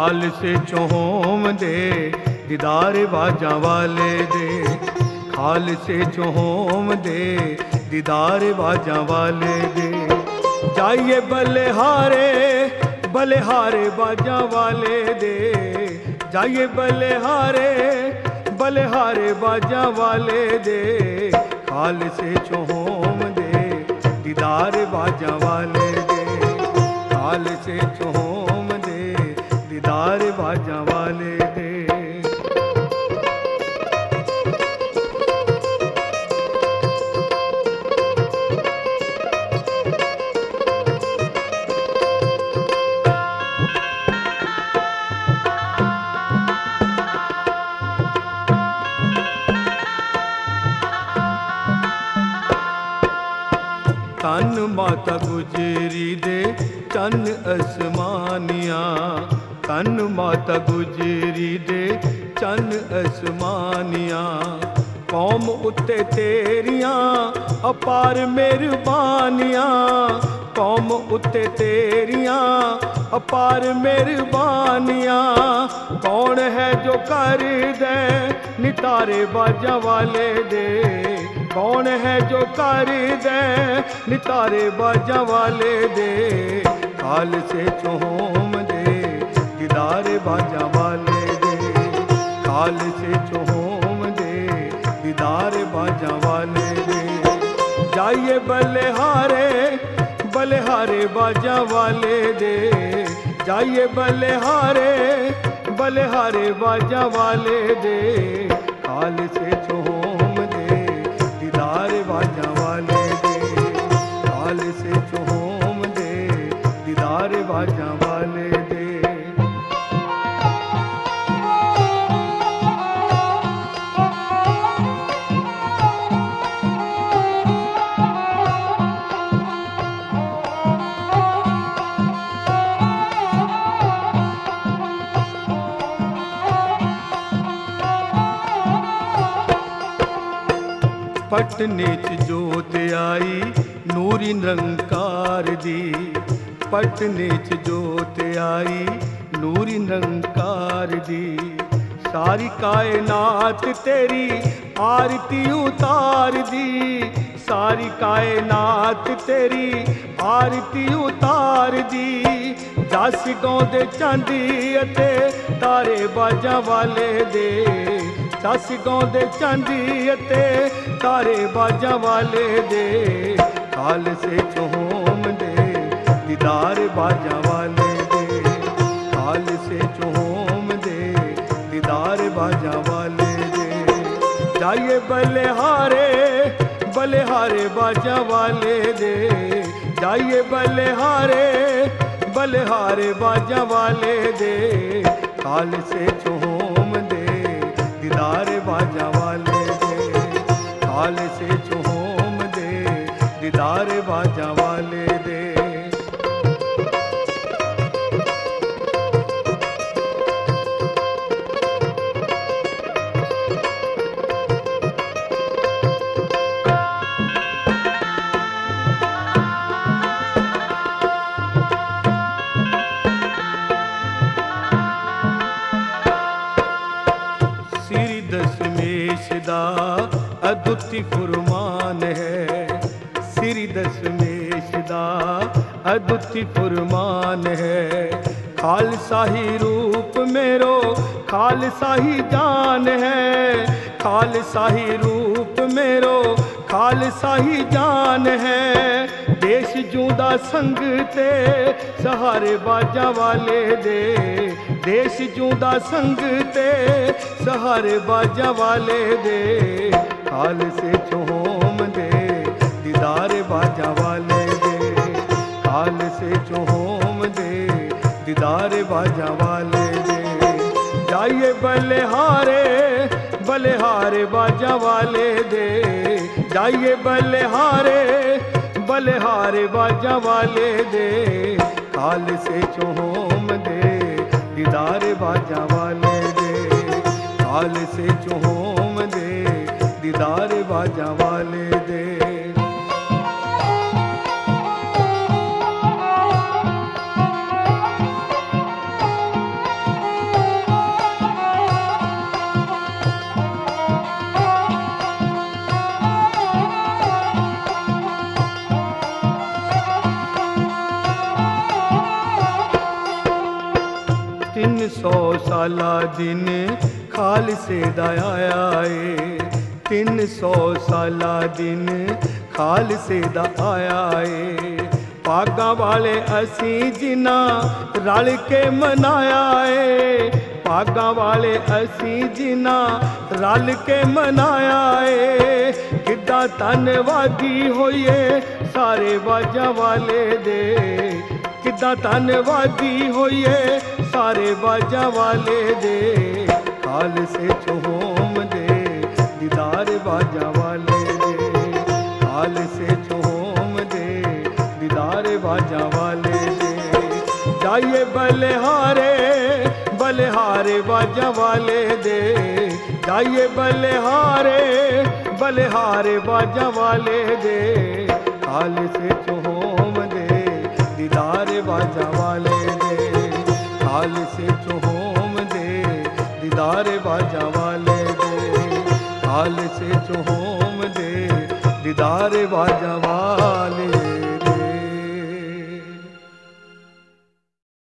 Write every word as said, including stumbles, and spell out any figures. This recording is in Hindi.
खाल से चोहोम दे दीदार बाजा वाले दे, खाल से चोहोम दे दीदार बाजा वाले दे। जाइए बलिहारे बलिहारे बाजा वाले दे, जाइए बलिहारे बलिहारे बाजा वाले दे, खाल से चोहोम दे दीदार बाजा वाले दे, खाल से चोहोम दे दीदार बाजा वाले दे। तन माता गुजरी दे चन असमानिया, तन माता गुजरी दे चन असमानिया, कौम उत्ते तेरियां अपार मेहरबानियां, कौम उत्ते तेरियां अपार मेहरबानियां। कौन है जो कर दे नितारे बाजा वाले दे, कौन है जो कर दे नितारे बाजा वाले दे, खाल से चोहोम दे दीदार बाजा वाले दे, खाल से चोहोम दे दीदार बाजा वाले दे। जाइए बलिहारे बलिहारे बाजा वाले दे, जाइए बलिहारे बलिहारे बाजा वाले दे, खाल से चोहोम दे दीदार बाजा वाले दे, खाल से चोहोम दे दीदार बाजा वाले दे। पटने च जोत आई नूरी निरंकार दी, पटने च जोत आई नूरी निरंकार दी, सारी कायनात तेरी आरती उतार दी, सारी कायनात तेरी आरती उतार दी। जस गाउंदे चांदी अते तारे बाजा वाले दे, जस गाउंदे चांदी अते तारे बाजा वाले दे, खाल से चोहोम दे दीदार बाजा वाले दे, खाल से चोहोम दे दीदार बाजा वाले दे। जाइए बलिहारे बलिहारे बाजा वाले दे, जाइए बलिहारे बलिहारे बाजा वाले दे, खाल से चोहोम दे दीदार बाजा वाले दे, खाल से चोहोम दे दीदार बाजा वाले दे। श्री दशमेश दा अद्भुति फुरमान है, श्री दशमेश दा अद्भुति फुरमान है, खालसा ही रूप मेरो खालसा ही जान है, खालसा ही रूप मेरो खालसा ही जान है। देश जूदा संग ते सहारे बाजा वाले दे, देश जूदा संग ते सहारे बाजा वाले दे, खाल से चोहोम दे दीदार बाजा वाले दे, खाल से चोहोम दे दीदार बाजा वाले दे। जाइए बलिहारे बलिहारे बाजा वाले दे, जाइए बलिहारे बलिहारे बाजा वाले दे, खाल से चोहोम दे दीदार बाजा वाले दे, खाल से चोहोम दे दीदार बाजा वाले दे। सौ साला दिन खालसे दा आया ए, तीन सौ साला दिन खालसे दा आया ए। भागां वाले असी जिन्ना रल के मनाया ए, भागां वाले असी जिन्ना रल के मनाया ए। किद्दां धन्नवादी होइए सारे वाजा वाले दे, किद्दां धन्नवादी होइए सारे वाजा वाले दे। खालसे च होम दे दीदार वाजा वाले दे, खालसे च होम दे दीदार वाजा वाले दे। जाइए बलिहारे बलिहारे वाजा वाले दे, जाइए बलिहारे बलिहारे वाजा वाले दे। खालसे च होम दे दीदार वाजा वाले दे, खालसे च होम दे दीदार वाजा वाले दे, खालसे च होम दे दीदार वाजा वाले।